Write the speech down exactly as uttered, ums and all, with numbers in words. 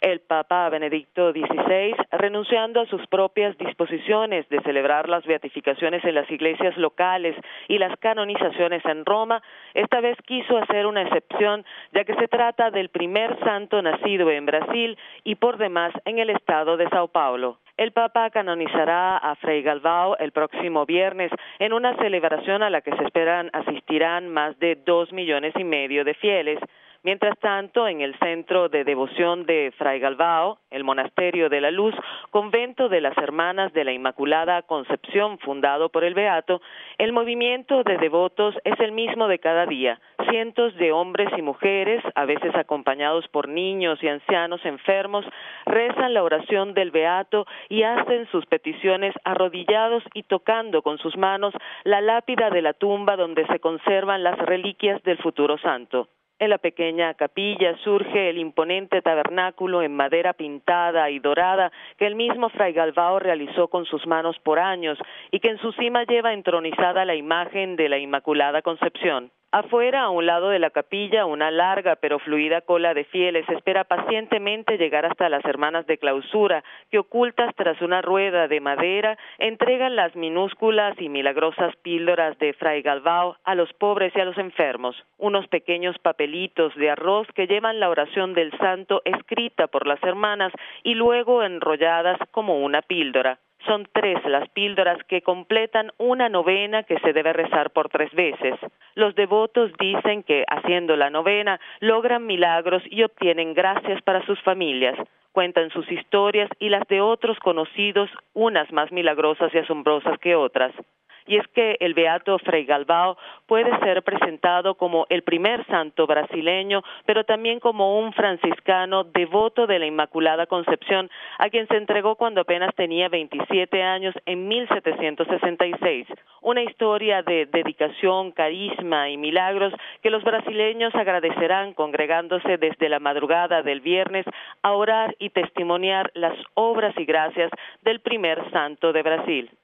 El Papa Benedicto dieciséis, renunciando a sus propias disposiciones de celebrar las beatificaciones en las iglesias locales y las canonizaciones en Roma, esta vez quiso hacer una excepción, ya que se trata del primer santo nacido en Brasil y por demás en el estado de Sao Paulo. El Papa canonizará a Fray Galvão el próximo viernes en una celebración a la que se esperan asistirán más de dos millones y medio de fieles. Mientras tanto, en el centro de devoción de Fray Galvão, el Monasterio de la Luz, convento de las Hermanas de la Inmaculada Concepción fundado por el Beato, el movimiento de devotos es el mismo de cada día. Cientos de hombres y mujeres, a veces acompañados por niños y ancianos enfermos, rezan la oración del Beato y hacen sus peticiones arrodillados y tocando con sus manos la lápida de la tumba donde se conservan las reliquias del futuro santo. En la pequeña capilla surge el imponente tabernáculo en madera pintada y dorada que el mismo Fray Galvão realizó con sus manos por años y que en su cima lleva entronizada la imagen de la Inmaculada Concepción. Afuera, a un lado de la capilla, una larga pero fluida cola de fieles espera pacientemente llegar hasta las hermanas de clausura, que ocultas tras una rueda de madera, entregan las minúsculas y milagrosas píldoras de Fray Galvão a los pobres y a los enfermos, unos pequeños papelitos de arroz que llevan la oración del santo escrita por las hermanas y luego enrolladas como una píldora. Son tres las píldoras que completan una novena que se debe rezar por tres veces. Los devotos dicen que, haciendo la novena, logran milagros y obtienen gracias para sus familias. Cuentan sus historias y las de otros conocidos, unas más milagrosas y asombrosas que otras. Y es que el Beato Fray Galvão puede ser presentado como el primer santo brasileño, pero también como un franciscano devoto de la Inmaculada Concepción, a quien se entregó cuando apenas tenía veintisiete años en mil setecientos sesenta y seis. Una historia de dedicación, carisma y milagros que los brasileños agradecerán congregándose desde la madrugada del viernes a orar y testimoniar las obras y gracias del primer santo de Brasil.